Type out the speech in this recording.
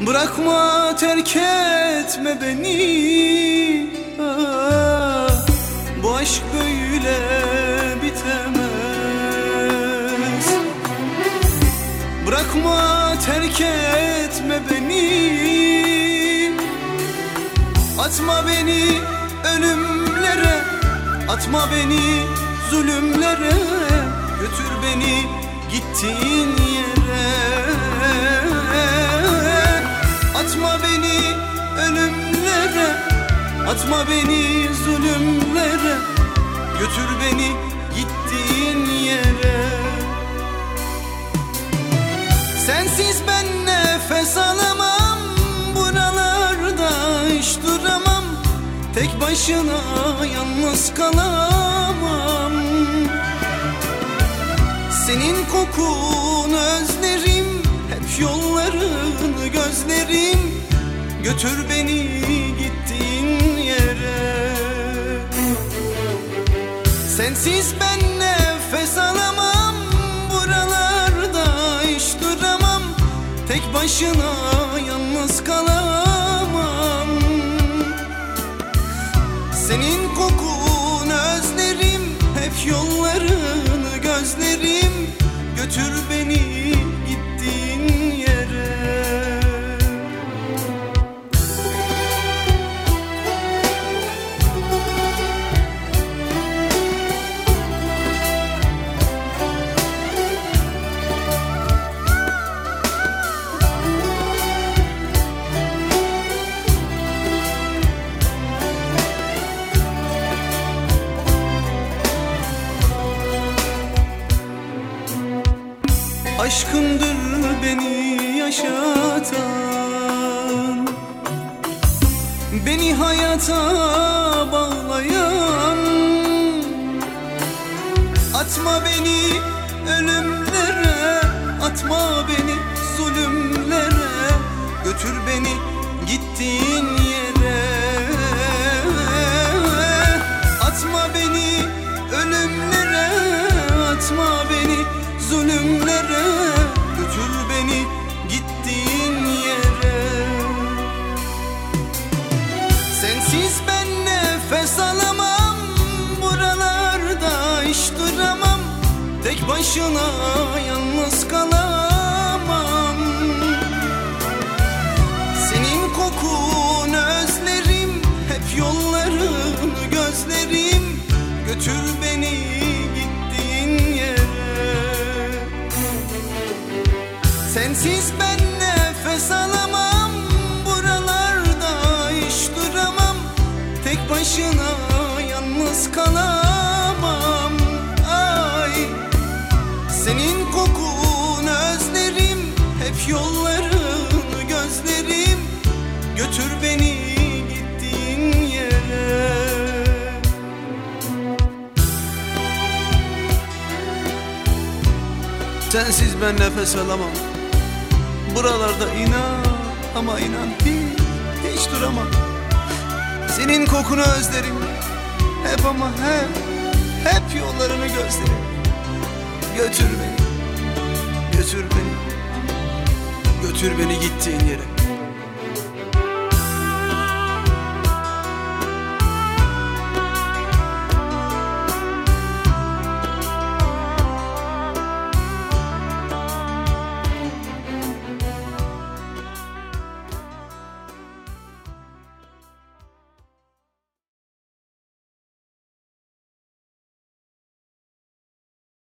Bırakma, terk etme beni. Bu aşk böyle bitemez. Bırakma, terk etme beni. Atma beni ölümlere, atma beni zulümlere. Götür beni gittiğin yere. Atma beni ölümlere, atma beni zulümlere. Götür beni gittiğin yere. Sensiz ben nefes alamam, buralarda hiç duramam. Tek başına yalnız kalamam. Senin kokunu özlerim, hep yollarını gözlerim. Götür beni gittiğin yere. Sensiz ben nefes alamam, buralarda hiç duramam. Tek başına yalnız kalamam. Senin kokunu özlerim, hep yollarını gözlerim. Götür beni gittiğin yere. Aşkındır beni yaşatan, beni hayata bağlayan. Atma beni ölümlere, atma beni zulümlere. Götür beni gittiğin yere. Atma beni ölümlere, atma beni zulümlere. Götür beni gittiğin yere. Sensiz ben nefes alamam, buralarda hiç duramam. Tek başına yalnız kalamam. Senin kokunu özlerim, hep yollarını gözlerim. Götür beni gittiğin yere. Sensiz ben nefes alamam, buralarda hiç duramam. Tek başına yalnız kalamam. Ay, senin kokunu özlerim, hep yollarını gözlerim. Götür beni gittiğin yere. Sensiz ben nefes alamam, buralarda inan ama inan hiç duramam. Senin kokunu özlerim, hep ama hep yollarını gözlerim. Götür beni, götür beni, götür beni gittiğin yere.